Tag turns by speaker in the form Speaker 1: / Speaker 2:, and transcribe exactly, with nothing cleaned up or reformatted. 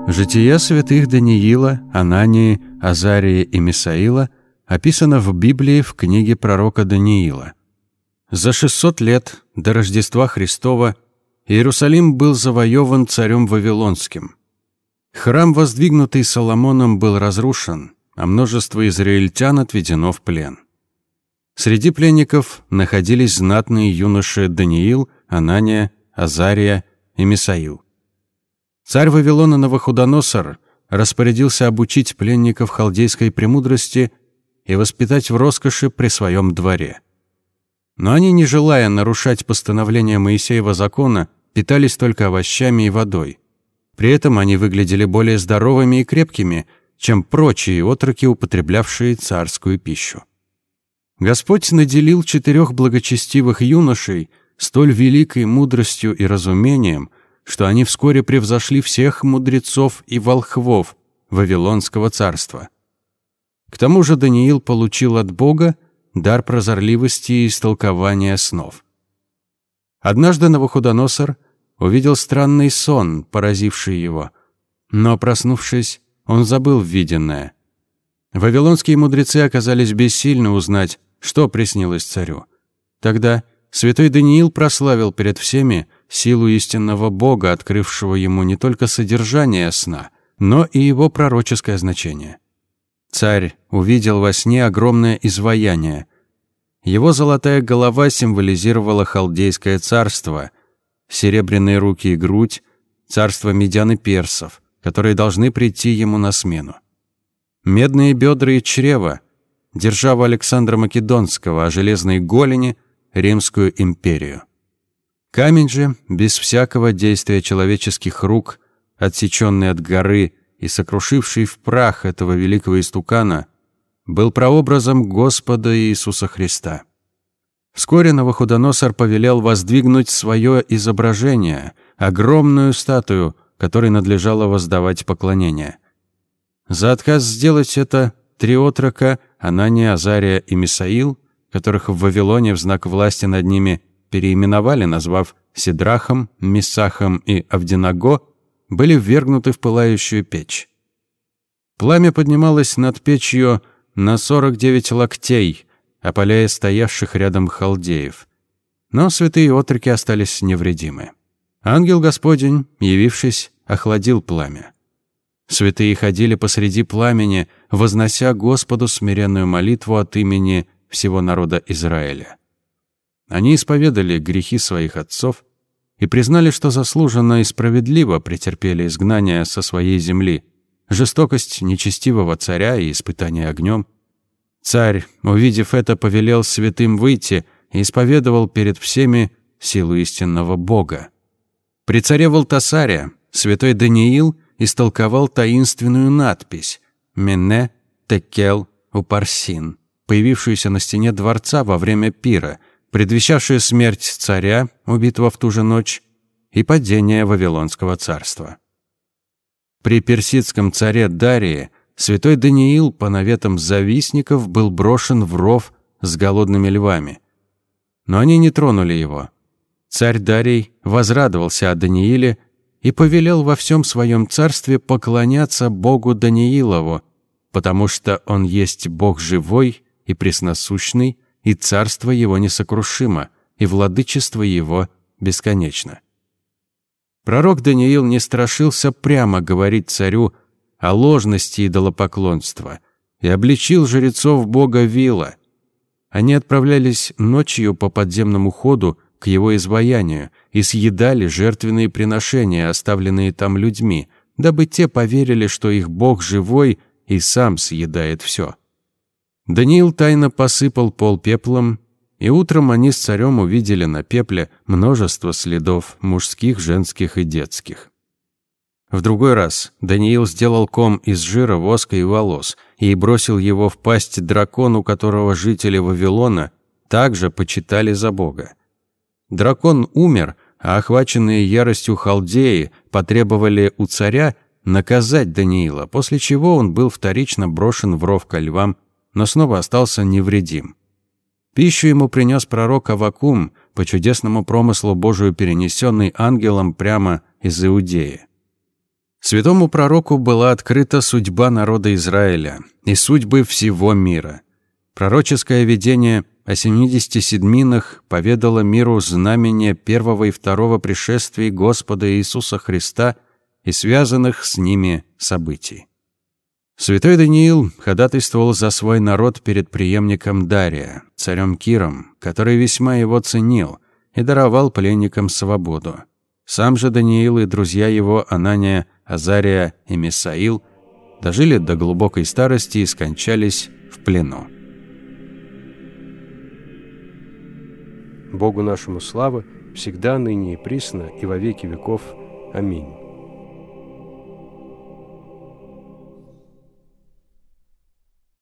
Speaker 1: Жития святых Даниила, Анании, Азарии и Мисаила описано в Библии в книге пророка Даниила. За шестьсот лет до Рождества Христова Иерусалим был завоеван царем Вавилонским. Храм, воздвигнутый Соломоном, был разрушен, а множество израильтян отведено в плен. Среди пленников находились знатные юноши Даниил, Анания, Азария и Мисаил. Царь Вавилона Навуходоносор распорядился обучить пленников халдейской премудрости и воспитать в роскоши при своем дворе. Но они, не желая нарушать постановления Моисеева закона, питались только овощами и водой. При этом они выглядели более здоровыми и крепкими, чем прочие отроки, употреблявшие царскую пищу. Господь наделил четырех благочестивых юношей столь великой мудростью и разумением, что они вскоре превзошли всех мудрецов и волхвов Вавилонского царства. К тому же Даниил получил от Бога дар прозорливости и истолкования снов. Однажды Навуходоносор увидел странный сон, поразивший его, но, проснувшись, он забыл виденное. Вавилонские мудрецы оказались бессильны узнать, что приснилось царю. Тогда святой Даниил прославил перед всеми силу истинного Бога, открывшего ему не только содержание сна, но и его пророческое значение. Царь увидел во сне огромное изваяние. Его золотая голова символизировала халдейское царство, серебряные руки и грудь – царство медян и персов, которые должны прийти ему на смену. Медные бедра и чрево – державу Александра Македонского, а железные голени – Римскую империю. Камень же, без всякого действия человеческих рук, отсеченный от горы и сокрушивший в прах этого великого истукана, был прообразом Господа Иисуса Христа. Вскоре Навуходоносор повелел воздвигнуть свое изображение, огромную статую, которой надлежало воздавать поклонение. За отказ сделать это три отрока, Анания, Азария и Мисаил, которых в Вавилоне в знак власти над ними переименовали, назвав Сидрахом, Месахом и Авденаго, были ввергнуты в пылающую печь. Пламя поднималось над печью на сорок девять локтей, опаляя стоявших рядом халдеев. Но святые отроки остались невредимы. Ангел Господень, явившись, охладил пламя. Святые ходили посреди пламени, вознося Господу смиренную молитву от имени всего народа Израиля. Они исповедали грехи своих отцов и признали, что заслуженно и справедливо претерпели изгнание со своей земли, жестокость нечестивого царя и испытание огнем. Царь, увидев это, повелел святым выйти и исповедовал перед всеми силу истинного Бога. При царе Валтасаре святой Даниил истолковал таинственную надпись «Мене Текел Упарсин», появившуюся на стене дворца во время пира, предвещавшую смерть царя, убитого в ту же ночь, и падение Вавилонского царства. При персидском царе Дарии святой Даниил по наветам завистников был брошен в ров с голодными львами. Но они не тронули его. Царь Дарий возрадовался о Данииле и повелел во всем своем царстве поклоняться Богу Даниилову, потому что он есть Бог живой и пресносущный, и царство его несокрушимо, и владычество его бесконечно. Пророк Даниил не страшился прямо говорить царю о ложности идолопоклонства и обличил жрецов бога Вила. Они отправлялись ночью по подземному ходу к его изваянию и съедали жертвенные приношения, оставленные там людьми, дабы те поверили, что их бог живой и сам съедает все. Даниил тайно посыпал пол пеплом, и утром они с царем увидели на пепле множество следов мужских, женских и детских. В другой раз Даниил сделал ком из жира, воска и волос и бросил его в пасть дракону, которого жители Вавилона также почитали за бога. Дракон умер, а охваченные яростью халдеи потребовали у царя наказать Даниила, после чего он был вторично брошен в ров ко львам, но снова остался невредим. Пищу ему принес пророк Аввакум, по чудесному промыслу Божию перенесенный ангелом прямо из Иудеи. Святому пророку была открыта судьба народа Израиля и судьбы всего мира. Пророческое видение о семидесяти седминах поведало миру знамения первого и второго пришествий Господа Иисуса Христа и связанных с ними событий. Святой Даниил ходатайствовал за свой народ перед преемником Дария, царем Киром, который весьма его ценил и даровал пленникам свободу. Сам же Даниил и друзья его Анания, Азария и Мисаил дожили до глубокой старости и скончались в плену.
Speaker 2: Богу нашему слава, всегда, ныне и присно, и во веки веков. Аминь.